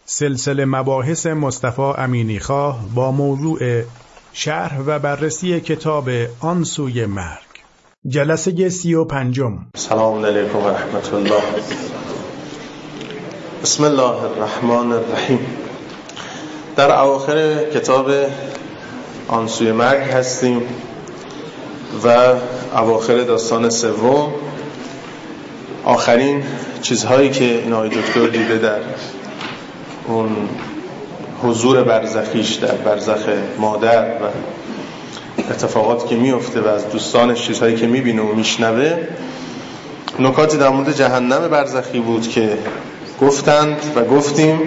سلسله مباحث مصطفی امینیخواه با موضوع شرح و بررسی کتاب آن سوی مرگ، جلسه 35. سلام علیکم و رحمت الله. بسم الله الرحمن الرحیم. در اواخر کتاب آن سوی مرگ هستیم و اواخر داستان سوم، آخرین چیزهایی که این آقای دکتر دیده در اون حضور برزخیش در برزخ مادر و اتفاقاتی که میفته و از دوستانش چیزهایی که میبینه و میشنوه، نکاتی در مورد جهنم برزخی بود که گفتند و گفتیم.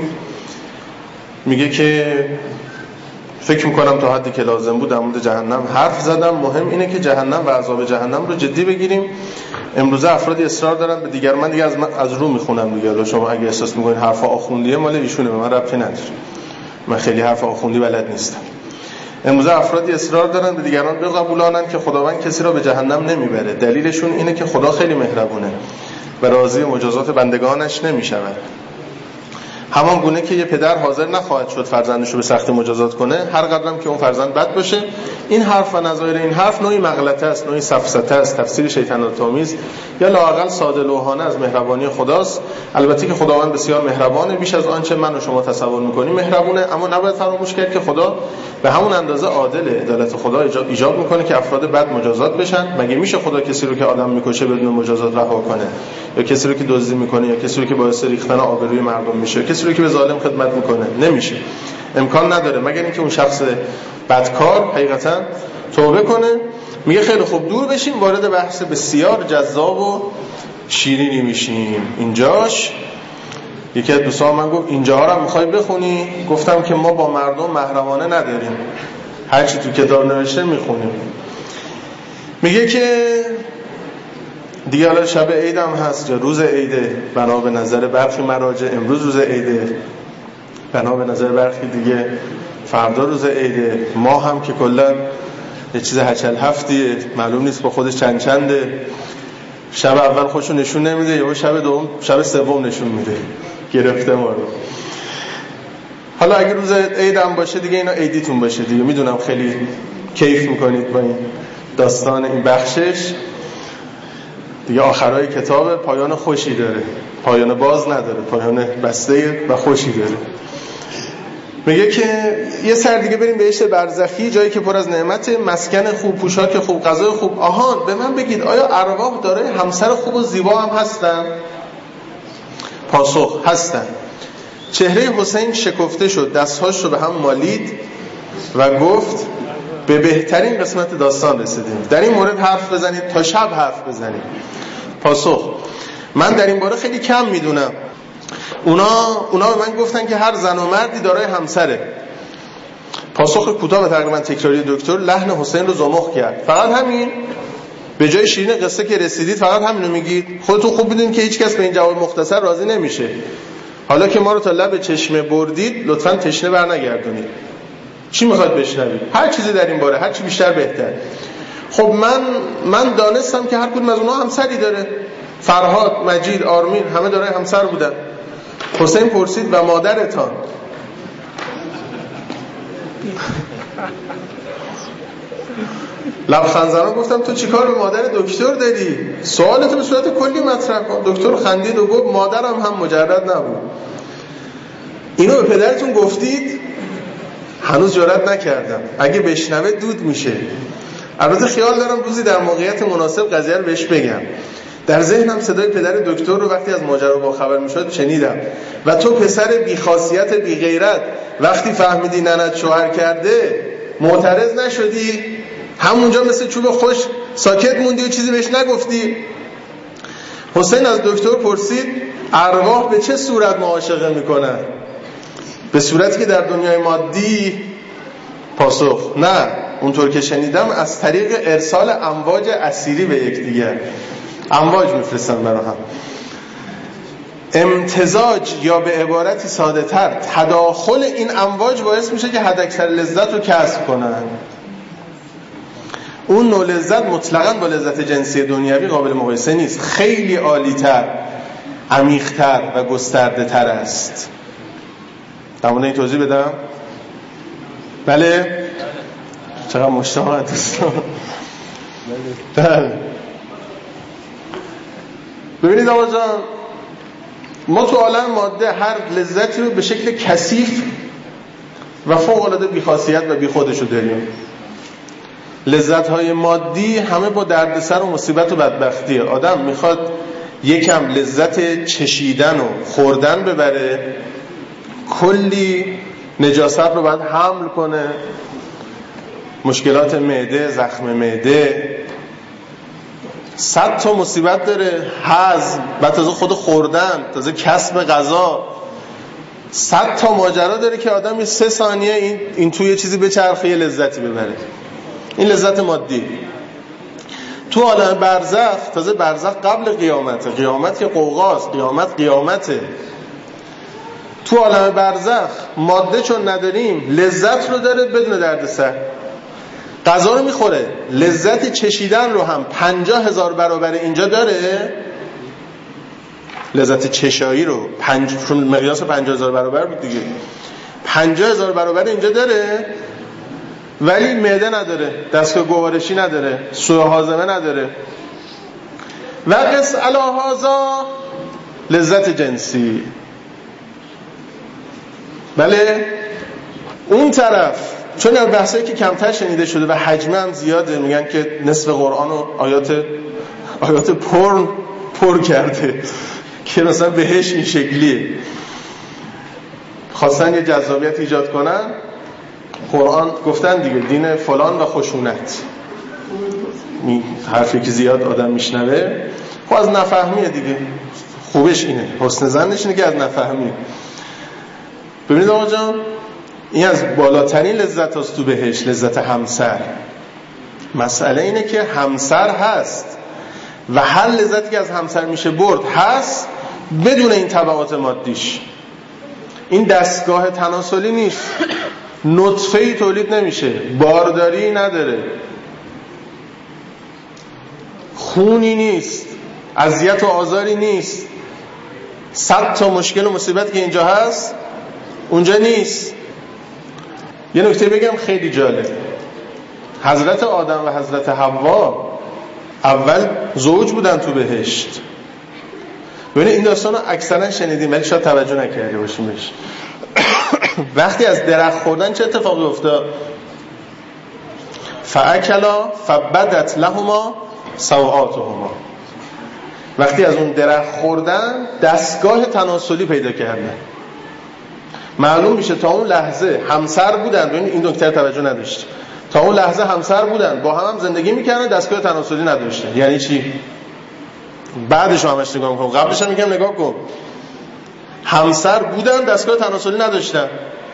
میگه که فکر میکنم تا حدی که لازم بود در مورد جهنم حرف زدم. مهم اینه که جهنم و عذاب جهنم رو جدی بگیریم. امروزه افرادی اصرار دارن به دیگر، من دیگه از رو میخونم دیگه، شما اگه احساس میکنین حرف آخوندیه مال ایشونه، به من ربطی نداره، من خیلی حرف آخوندی بلد نیستم. امروزه افرادی اصرار دارن به دیگران بقبولانن که خداوند کسی را به جهنم نمیبره. دلیلشون اینه که خدا خیلی مهربونه و راضی مجازات بندگانش نمیشود. همان گونه که یه پدر حاضر نخواهد شد فرزندش رو به سختی مجازات کنه، هر قدرم که اون فرزند بد باشه. این حرف و نظایر این حرف نوعی مغلطه است، نوعی سفسطه است، تفسیر شیطان‌آمیز یا لااقل ساده لوحانه از مهربانی خداست. البته که خداوند بسیار مهربانه، بیش از آنچه من و شما تصور می‌کنیم مهربونه، اما نباید فراموش کرد که خدا به همون اندازه عادله. عدالت خدا ایجاب می‌کنه که افراد بد مجازات بشن. مگه میشه خدا کسی رو که آدم می‌کشه بدون مجازات رها کنه، یا کسی رو که دزدی می‌کنه، یا کسی رو که باعث ریختن آبروی مردم میشه، کسی رو که به ظالم خدمت می‌کنه؟ نمیشه، امکان نداره، مگر اینکه اون شخص بدکار حقیقتا توبه کنه. میگه خیلی خوب، دور بشیم، وارد بحث بسیار جذاب و شیرینی میشیم. اینجاش یکی از دوستان من گفت اینجاها رو میخوای بخونی؟ گفتم که ما با مردم محرمانه نداریم، هرچی تو کتاب نوشته میخونیم. میگه که دیگه الان شب عید هم هست یا روز عیده، بنا به نظر برخی مراجع امروز روز عیده، بنا به نظر برخی دیگه فردا روز عیده. ما هم که کلا یه چیز هچل هفتیه، معلوم نیست با خودش چنده. شب اول خودشو نشون نمیده، یا شب دوم شب سوم نشون میده، گرفته ما رو. حالا اگه روز عید هم باشه دیگه اینا عیدیتون باشه دیگه. میدونم خیلی کیف میکنید با این داستان، این بخشش دیگه. آخرای کتاب پایان خوشی داره، پایان باز نداره، پایان بسته و خوشی داره. میگه که یه سر دیگه بریم بهشت برزخی، جایی که پر از نعمت، مسکن خوب، پوشاک خوب، غذای خوب. آهان به من بگید، آیا ارواح داره همسر خوب و زیبا هم هستن؟ پاسخ هستن. چهره حسین شکفته شد، دستهاش رو به هم مالید و گفت به بهترین قسمت داستان رسیدیم، در این مورد حرف بزنید تا شب حرف بزنید. پاسخ: من در این باره خیلی کم میدونم. اونا به من گفتن که هر زن و مردی دارای همسره. پاسخ کوتاه و تقریبا تکراری دکتر لحن حسین رو زمخ کرد. فقط همین؟ به جای شیرین قصه که رسیدید فقط همینو میگید؟ خودتون خوب میدونید که هیچ کس به این جواب مختصر راضی نمیشه. حالا که ما رو تا لب چشمه بردید، لطفاً تشنه برنگردونید. چی میخواد بشنوید؟ هر چیزی در این باره، هر چی بیشتر بهتر. خب من دانستم که هر کدوم از اونها همسری داره. فرهاد، مجید، آرمین همه دارای همسر بودن. حسین پرسید و مادرتان؟ لبخند زنان گفتم تو چیکار به مادر دکتر داری؟ سوالتو به صورت کلی مطرح کن. دکتر خندید و گفت مادرم هم مجرد نبود. اینو به پدرتون گفتید؟ هنوز جرئت نکردم، اگه بشنوه دود میشه. البته خیال دارم روزی در موقعیت مناسب قضیه رو بهش بگم. در ذهنم صدای پدر دکتر رو وقتی از ماجرا با خبر میشد شنیدم. و تو پسر بیخاصیت بیغیرت، وقتی فهمیدی ننت شوهر کرده معترض نشدی؟ همونجا مثل چوب خوش ساکت موندی و چیزی بهش نگفتی؟ حسین از دکتر پرسید ارواح به چه صورت معاشقه میکنن؟ به صورتی که در دنیای مادی؟ پاسخ: نه، اونطور که شنیدم از طریق ارسال امواج اسیری به یکدیگر. امواج میفرستن برای هم. امتزاج یا به عبارتی ساده تر تداخل این امواج باعث میشه که حداکثر لذت رو کسب کنن. اون نوع لذت مطلقاً با لذت جنسی دنیوی قابل مقایسه نیست، خیلی عالی‌تر، عمیق‌تر و گسترده‌تر است. در مورد این توضیح بدم؟ بله؟ چقدر مشتاق دوستان. بله. ببینید آقا جان، ما تو عالم ماده هر لذتی رو به شکل کثیف و فوق العاده بی‌خاصیت و بیخودش رو داریم. لذت‌های مادی همه با دردسر و مصیبت و بدبختیه. آدم میخواد یکم لذت چشیدن و خوردن ببره، کلی نجاست رو باید حمل کنه، مشکلات معده، زخم معده، 100 تا مصیبت داره، هضم، بعد تازه خود خوردن، تازه کسب غذا، 100 تا ماجرا داره که آدم 3 ثانیه این توی یه چیزی بچرخه یه لذتی ببره. این لذت مادی. تو عالم برزخ، تازه برزخ قبل قیامته، قیامت که قوقاست، قیامته. تو عالم برزخ ماده چون نداریم لذت رو داره بدون دردسر. غذا رو میخوره، لذت چشیدن رو هم 50,000 برابر اینجا داره. لذت چشایی رو چون مقیاس 50,000 برابر بود دیگه، 50,000 برابر اینجا داره، ولی معده نداره، دستگاه گوارشی نداره، سوء هاضمه نداره. و قس علی هذا لذت جنسی. بله، اون طرف چون این بحثایی که کمتر شنیده شده و حجمه هم زیاده، میگن که نصف قرآن و آیات پر کرده که مثلا بهش این شکلیه، خواستن یه جذابیت ایجاد کنن. قرآن گفتن دیگه دین فلان و خشونت، حرفی که زیاد آدم میشنوه خب از نفهمیه دیگه. خوبش اینه، حسن ظنش اینه که از نفهمیه. ببینید آقا جان، این از بالاترین لذت هست تو بهش، لذت همسر. مسئله اینه که همسر هست و هر لذتی که از همسر میشه برد هست بدون این تبعات مادیش. این دستگاه تناسلی نیست، نطفه‌ای تولید نمیشه، بارداری نداره، خونی نیست، اذیت و آزاری نیست، 100 تا مشکل و مصیبت که اینجا هست اونجا نیست. یه نکته بگم خیلی جالب. حضرت آدم و حضرت حوا اول زوج بودن تو بهشت. ببینید این داستان رو اکثرا شنیدیم ولی شاید توجه نکرده باشیم بهش. وقتی از درخت خوردن چه اتفاقی افتاد؟ فاکلا فبدت لهما سوآتهما. وقتی از اون درخت خوردن دستگاه تناسلی پیدا کردن. معلوم میشه تا اون لحظه همسر بودن. ببینید این نکته توجه نداشت. تا اون لحظه همسر بودن، با هم زندگی میکردن، دستگاه تناسلی نداشتن. یعنی چی؟ بعدش همش نگاه میکنم، قبلش هم میگم نگاه کن. همسر بودن، دستگاه تناسلی نداشتن.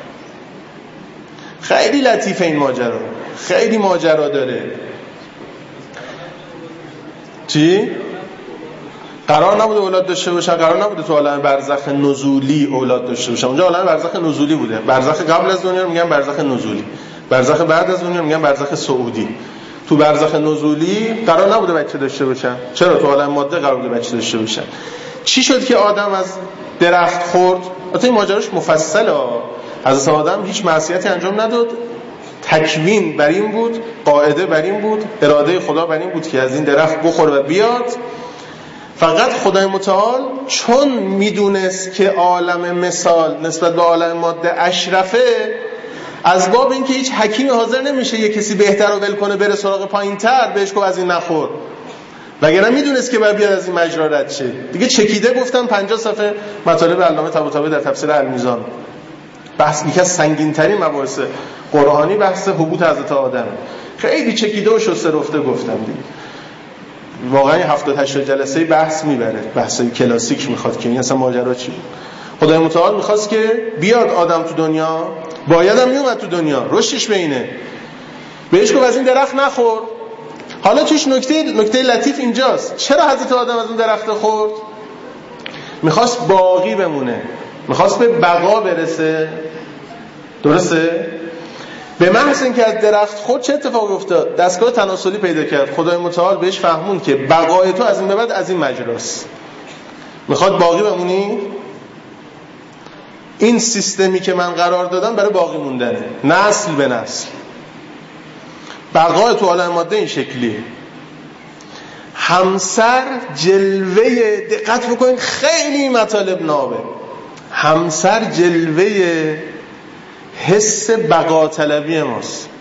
خیلی لطیفه این ماجرا، خیلی ماجرا داره. چی؟ قرار نبوده اولاد داشته باشن، قرار نبوده تو عالم برزخ نزولی اولاد داشته باشن. اونجا عالم برزخ نزولی بوده. برزخ قبل از دنیا رو میگن برزخ نزولی، برزخ بعد از دنیا رو میگن برزخ صعودی. تو برزخ نزولی قرار نبوده بچه داشته باشن. چرا؟ تو عالم ماده قرار بوده بچه داشته باشن. چی شد که آدم از درخت خورد؟ البته این ماجراش مفصله. حضرت آدم هیچ معصیتی انجام نداد، تکوین بر این بود، قاعده بر این بود، اراده خدا بر این بود که از این درخت بخوره و بیاد. فقط خدای متعال چون میدونست که عالم مثال نسبت به عالم ماده اشرفه، از باب اینکه هیچ حکیمی حاضر نمیشه یه کسی بهتر رو ول کنه بره سراغ پایین‌تر، بهش گفت از این نخور، وگرنه میدونست که باید بیاد از این مجرا رد شه. دیگه چکیده گفتم 50 صفحه مطالب علامه طباطبایی در تفسیر المیزان. بحث یکی از سنگین‌ترین مباحث قرآنی بحث هبوط حضرت آدم. خیلی چکیده و شسته رفته گفتم دیگه. واقعا 70-80 جلسه بحث میبره، بحث کلاسیک میخواد که این اصلا ماجرا چی بود. خدای متعال میخواست که بیاد آدم تو دنیا، باید هم میومد تو دنیا، رشدش به اینه. بهش گفت از این درخت نخور. حالا توش نکته لطیف اینجاست. چرا حضرت آدم از اون درخت خورد؟ میخواست باقی بمونه، میخواست به بقا برسه. درسته؟ به محض اینکه از درخت خورد چه اتفاقی افتاد؟ دستگاه تناسلی پیدا کرد. خدای متعال بهش فهمون که بقای تو از این به بعد از این مجراست. میخواد باقی بمونی؟ این سیستمی که من قرار دادم برای باقی موندنه، نسل به نسل. بقای تو عالم ماده این شکلیه. همسر جلوه، دقت بکنید خیلی مطالب نابه، همسر جلوه حس بقا طلبی ماست.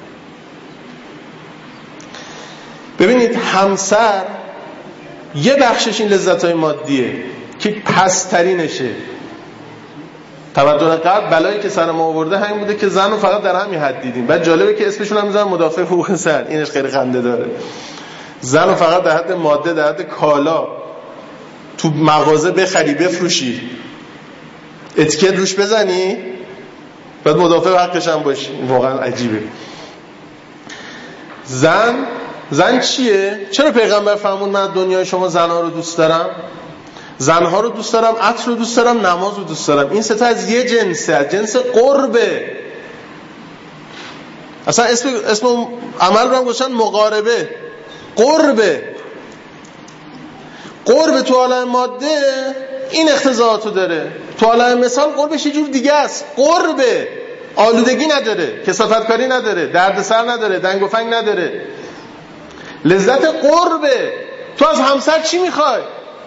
ببینید همسر یه بخشش این لذت‌های مادیه که پسترینشه. تمدن قبل بلایی که سر ما آورده همین بوده که زن رو فقط در همین حد دیدیم. بعد جالبه که اسمشون هم میذارن مدافع حقوق زن، اینش خیلی خنده داره. زن رو فقط در حد ماده، در حد کالا تو مغازه بخری بفروشی، اتیکت روش بزنی، بعد مدافع حقش هم باشی. واقعا عجیبه. زن چیه؟ چرا پیغمبر فرمود من دنیای شما زنها رو دوست دارم؟ زنها رو دوست دارم، عطر رو دوست دارم، نماز رو دوست دارم. این سه تا از یه جنسه، از جنس قربه. اصلا اسم عمل رو هم گذاشتن مقاربه. قرب تو عالم ماده این اختزاعاتو داره. تو عالم مثال قربش یه جور دیگه است. قربه آلودگی نداره، کثافتکاری نداره، دردسر نداره، دنگ و فنگ نداره. لذت قربه. تو از همسر چی میخوای؟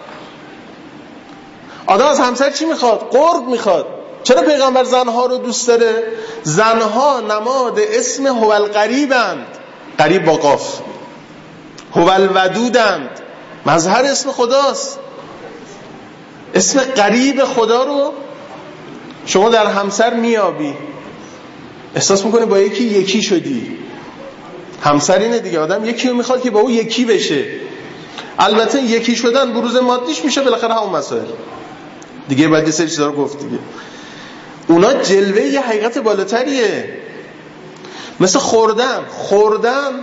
آدم از همسر چی میخواد؟ قرب میخواد. چرا پیغمبر زنها رو دوست داره؟ زنها نماد اسم هوالقریبند، قریب با قاف، هوالودودند، مظهر اسم خداست. اسم قریب خدا رو شما در همسر میابی، احساس میکنی با یکی شدی. همسر اینه دیگه، آدم یکی رو میخواد که با او یکی بشه. البته یکی شدن بروز مادیش میشه بالاخره همون مسائل دیگه، بعد یه سری چیزا رو گفت دیگه. اونا جلوه یه حقیقت بالاتریه. مثل خوردن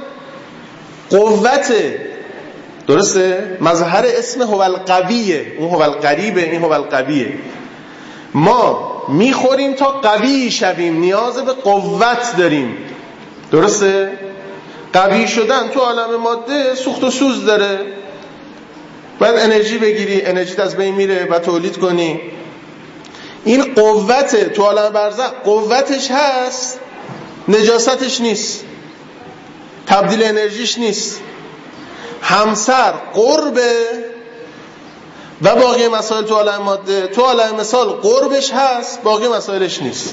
قوته، درسته؟ مظهر اسم هوالقویه، اون هوالقریبه، این هوالقویه. ما میخوریم تا قوی شویم، نیاز به قوت داریم، درسته؟ قوی شدن تو عالم ماده سوخت و سوز داره. باید انرژی بگیری، انرژیت از بین میره و تولید کنی. این قوت تو عالم برزخ قوتش هست، نجاستش نیست، تبدیل انرژیش نیست. همسر قربه و باقی مسائل تو عالم ماده، تو عالم مثال قربش هست، باقی مسائلش نیست.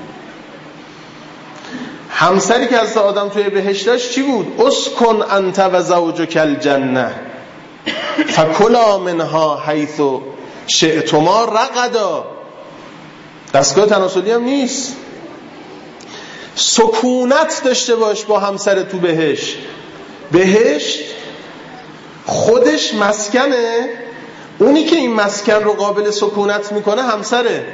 همسری که از آدم توی بهشت داشت چی بود؟ اسکن انت و زوجک الجنه فکلا منها حیث شئتما رغدا. دستگاه تناسلی هم نیست. سکونت داشته باش با همسر تو بهشت خودش مسکنه. اونی که این مسکن رو قابل سکونت میکنه همسره.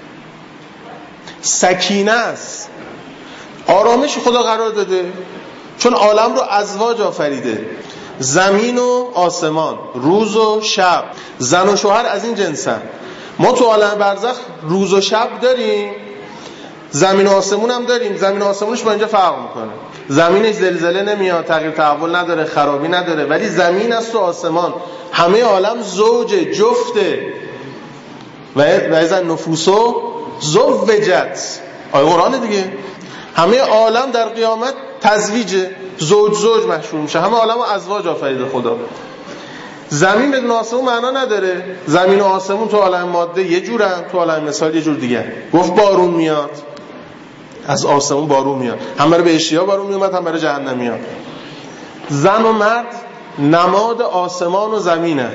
سکینه است، آرامش خدا قرار داده، چون عالم رو ازواج آفریده، زمین و آسمان، روز و شب، زن و شوهر از این جنسن. ما تو عالم برزخ روز و شب داریم، زمین و آسمون هم داریم. زمین و آسمونش با اینجا فرق میکنه. زمینش زلزله نمیاد، تغییر تحول نداره، خرابی نداره، ولی زمین است و آسمان همه عالم زوجه، جفته. و اذا النفوس زوجت، آیه قرآن دیگه. همه عالم در قیامت تزویجه، زوج محشور میشه. همه عالم ازواج آفریده خدا. زمین بدون آسمون معنا نداره. زمین و آسمون تو عالم ماده یه جورن، تو عالم مثال یه جور دیگه. گفت بارون میاد، از آسمون بارون میاد، هم برای بهشتی‌ها بارون میاد، هم برای جهنمی‌ها. زن و مرد نماد آسمان و زمینه.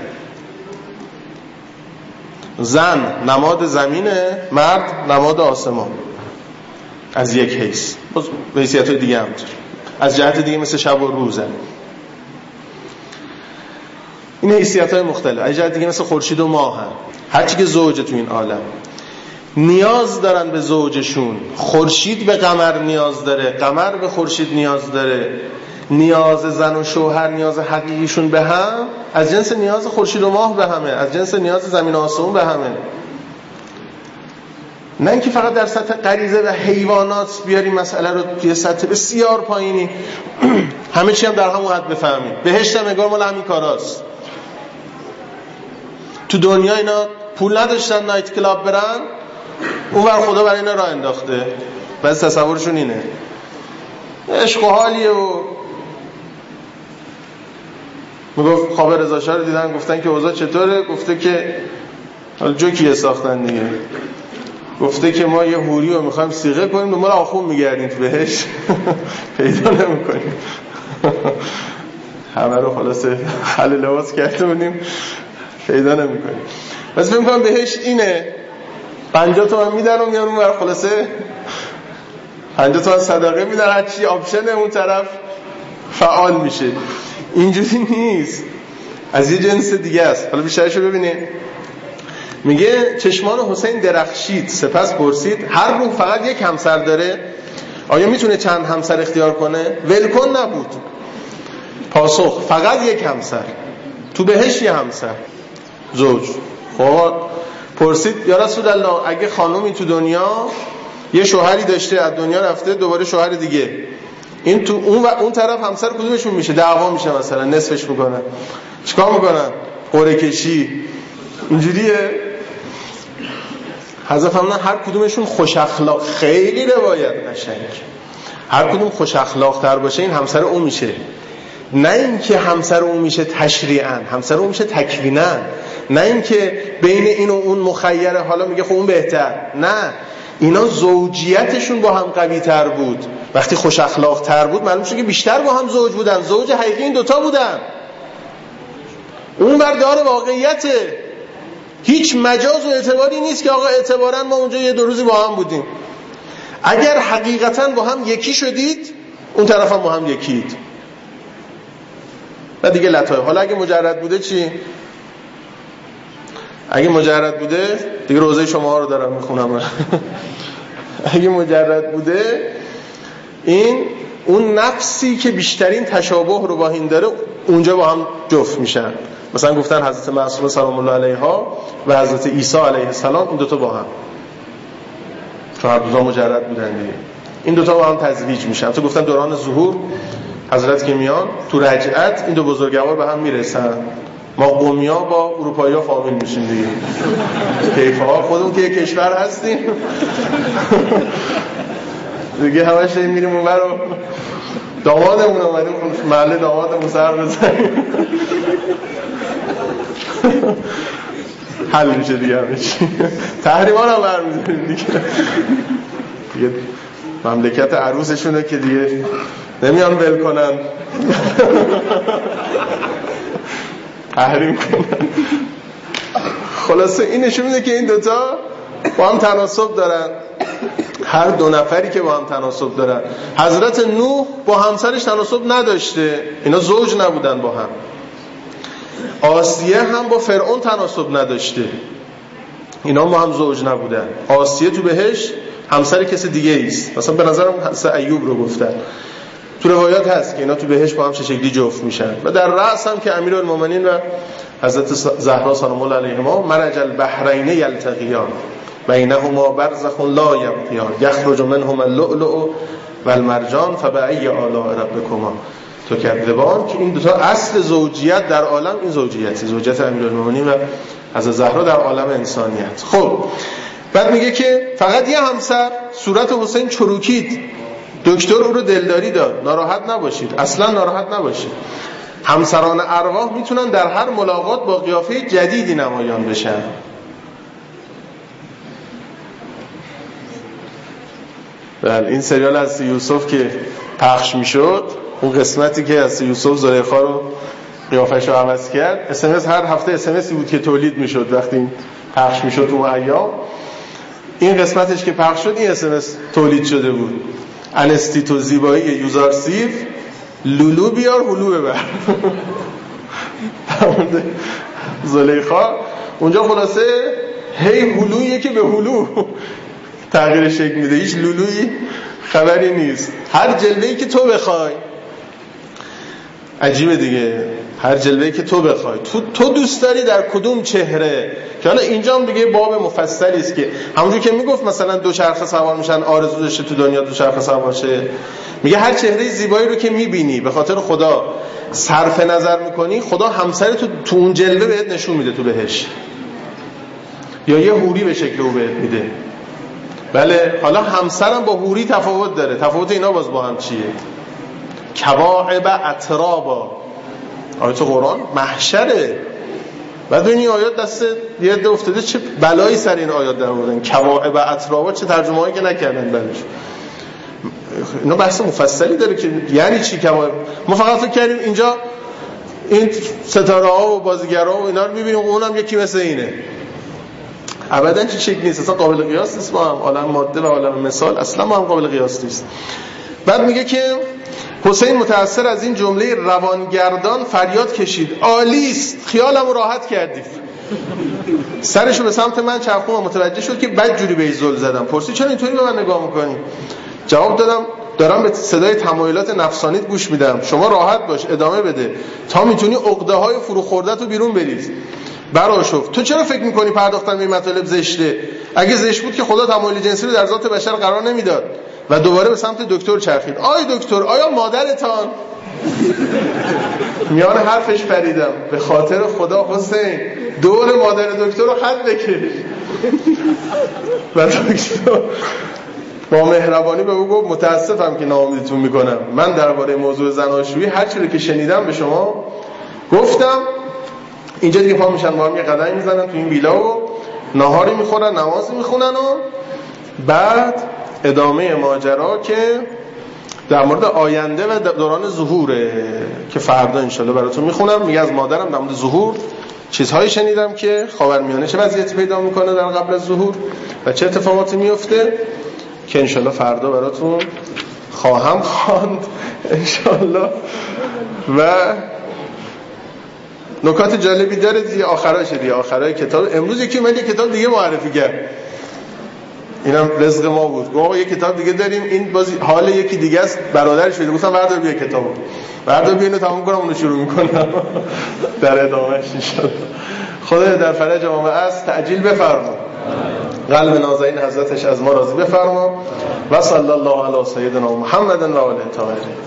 زن نماد زمینه، مرد نماد آسمان. از یک حیث، به حیثیت‌های دیگه هم از جهت دیگه مثل شب و روزه. این حیثیت‌های مختلف. از جهت دیگه مثل خورشید و ماه هم. هرچی که زوجه تو این عالم نیاز دارن به زوجشون. خورشید به قمر نیاز داره، قمر به خورشید نیاز داره. نیاز زن و شوهر، نیاز حقیقیشون به هم از جنس نیاز خورشید و ماه به همه، از جنس نیاز زمین و آسمون به همه. نه اینکه فقط در سطح غریزه و حیوانات بیاریم مسئله رو توی سطح بسیار پایینی همه چی هم در همون حد بفهمیم. بهشت هم انگار مال همین کاراست. تو دنیا اینا پول نداشتن نایت کلاب برن، اون ور خدا برای اینا راه انداخته. بعضی تصورشون اینه عشق و حالیه و میگفت خواب رضا شاه رو دیدن، گفتن که اوضاع چطوره؟ گفته که حالا جوکیه ساختن دیگه، گفته که ما یه حوری رو میخوایم صیغه کنیم دنبال آخوند میگردیم تو بهش پیدا نمیکنیم. همه رو خلاصه خل لباس کرده بودیم پیدا نمیکنیم. بس فکر میکنم بهش اینه 50 تومن میدن و میان اون ور، خلاصه 50 تومن صدقه میدن، هرچی آپشن اون طرف فعال میشه. اینجوری نیست، از یه جنس دیگه است. حالا بیشترشو ببینید. میگه چشمان حسین درخشید، سپس پرسید هر روح فقط یک همسر داره؟ آیا میتونه چند همسر اختیار کنه؟ ولکن نبود. پاسخ فقط یک همسر، تو بهش یه همسر زوج. خب پرسید یا رسول الله اگه خانومی تو دنیا یه شوهری داشته از دنیا رفته دوباره شوهر دیگه، این تو اون طرف همسر کدومشون میشه؟ دعوا میشه، مثلا نصفش میکنن، چیکار میکنن؟ قرعه کشی. اینجوریه. حضرت فرمودن هر کدومشون خوش اخلاق، خیلی روایت قشنگ، هر کدوم خوش اخلاق تر باشه این همسر اون میشه. نه اینکه همسر اون میشه تشریعاً، همسر اون میشه تکویناً. نه اینکه بین این و اون مخیره، حالا میگه خب اون بهتر. نه، اینا زوجیتشون با هم قوی تر بود. وقتی خوش اخلاق تر بود معلوم شد که بیشتر با هم زوج بودن. زوج حقیقی این دوتا بودن. اون بردار واقعیته، هیچ مجاز و اعتباری نیست که آقا اعتباراً ما اونجا یه دو روزی با هم بودیم. اگر حقیقتاً با هم یکی شدید اون طرف هم با هم یکید. و دیگه لطایف. حالا اگه مجرد بوده چی؟ اگه مجرد بوده دیگه روزه شما رو دارم میخونم. اگه مجرد بوده این اون نفسی که بیشترین تشابه رو با این داره اونجا با هم جفت میشن. مثلا گفتن حضرت معصومه سلام الله علیها و حضرت عیسی علیه السلام این دوتا با هم، چون هر دوتا مجرد بودن دیگه، این دوتا با هم تزویج میشن. تو گفتن دوران ظهور حضرت که میان تو رجعت این دو بزرگوار به هم میرسن. ما قومیا با اروپایی‌ها فامیل میشیم دیگه. کیفا خودمون که یک کشور هستیم دیگه همش میریم اونور رو دامادمون اومدیم محل دامادمون سر بزنیم حل میشه دیگه همه چی. تحریمان هم برمی‌داریم دیگه مملکت عروسشونه که دیگه نمیان ول کنن تحریم کنن. خلاصه این نشون میده که این دوتا با هم تناسب دارن. هر دو نفری که با هم تناسب دارن. حضرت نوح با همسرش تناسب نداشته، اینا زوج نبودن با هم. آسیه هم با فرعون تناسب نداشته، اینا با هم زوج نبودن. آسیه تو بهش همسر کسی دیگه ایست. مثلا به نظرم حضرت ایوب رو گفتن، تو روایات هست که اینا تو بهش با هم چه شکلی جفت میشن. و در رأس هم که امیرالمومنین و حضرت زهرا سلام الله علیهما مرج البحرین یلتقیان بینهما برزخ لا یبغیان یخرج منهما اللؤلؤ والمرجان فبأی آلاء ربکما تکذبان. که این دو تا اصل زوجیت در عالم این زوجیت امیرالمومنین و حضرت زهرا در عالم انسانیت. خب بعد میگه که فقط یه همسر. صورت حسین چروکید، دکتر او رو دلداری داد. ناراحت نباشید، اصلا ناراحت نباشید. همسران ارواح میتونن در هر ملاقات با قیافه جدیدی نمایان بشن. بله، این سریال از یوسف که پخش میشد، اون قسمتی که از یوسف زلیخا رو قیافش رو عوض کرد، اسمس هر هفته اسمسی بود که تولید میشد وقتی این پخش میشد اون ایام. این قسمتش که پخش شد این اسمس تولید شده بود: انستی تو زیبایی یوزار سیف، لولو بیار هلو ببر. زلیخا اونجا خلاصه هی هلویه که به هلو تغییر شکل میده، هیچ لولویی خبری نیست. هر جلوه‌ای که تو بخوای. عجیبه دیگه، هر جلوه‌ای که تو بخوای، تو دوست داری در کدوم چهره. که حالا اینجا هم دیگه باب مفصلی است که همونجور که میگفت مثلا دوچرخه سوار میشن، آرزو داشته تو دنیا دوچرخه سوار شه. میگه هر چهره زیبایی رو که میبینی به خاطر خدا صرف نظر میکنی، خدا همسر تو اون جلوه بهت نشون میده تو بهش، یا یه حوری به شکل او بهت میده. بله. حالا همسرم با حوری تفاوت داره. تفاوت اینا باز با هم چیه؟ کواعب اترابا، آیت قرآن محشره. بعد این آیات دست یه عده افتاده چه بلایی سر این آیات در آوردن. کواعب اترابا چه ترجمه‌ای که نکردن بلش. اینا بحث مفصلی داره که یعنی چی کواعب. ما فقط فکر کردیم اینجا این ستاره‌ها و بازیگرا و اینا رو می‌بینیم، اونم یکی مثل اینه. ابداً چه شکلی نیست، اصلا قابل قیاس نیست با هم. عالم ماده و عالم مثال اصلا با هم قابل قیاس نیست. بعد میگه که حسین متأثر از این جمله روانگردان فریاد کشید عالی است، خیالمو راحت کردید. سرشو به سمت من چرخوند و متوجه شد که بد جوری به زل زدم. پرسید چرا اینطوری به من نگاه میکنی؟ جواب دادم دارم به صدای تمایلات نفسانیت گوش میدم. شما راحت باش، ادامه بده تا میتونی عقده های فرو خورده‌تو بیرون بریز. براشفت تو چرا فکر میکنی پرداختن به این مطالب زشته؟ اگه زشت بود که خدا تمایل جنسی رو در ذات بشر قرار نمیداد. و دوباره به سمت دکتر چرخید. آی دکتر، آیا مادرتان؟ میان حرفش پریدم به خاطر خدا حسین دور مادر دکتر رو خط بکش. و دکتر با مهربانی به او گفت متاسفم که ناامیدتون میکنم. من درباره موضوع زناشویی هر چیزی که شنیدم به شما گفتم. اینجا دیگه پا میشن با هم یه قدمی میزنن تو این ویلا و ناهاری میخورن، نماز میخونن و بعد ادامه ماجرا که در مورد آینده و دوران ظهوره که فردا انشالله براتون میخونم. میگه از مادرم در مورد ظهور چیزهایی شنیدم که خاورمیانه چه وضعیتی پیدا میکنه در قبل از ظهور و چه اتفاقاتی میفته که انشالله فردا براتون خواهم خواند انشالله. و نکات جالبی داره دیگه آخرایشه دیگه، آخرای کتاب. امروز یکی اومد یه کتاب دیگه معرفی کرد، اینم رزق ما بود. گفت یه کتاب دیگه داریم، این بازی حال یکی دیگه است، برادرش شده. گفتم بردار بیا کتابو، بردار بیا اینو تموم کنم اونو شروع میکنم در ادامهش ان شاء الله. خدای در فرج جامعه است تعجیل بفرما، قلب نازنین حضرتش از ما راضی بفرما. و صلی الله علی سیدنا محمد و آله الطاهرین.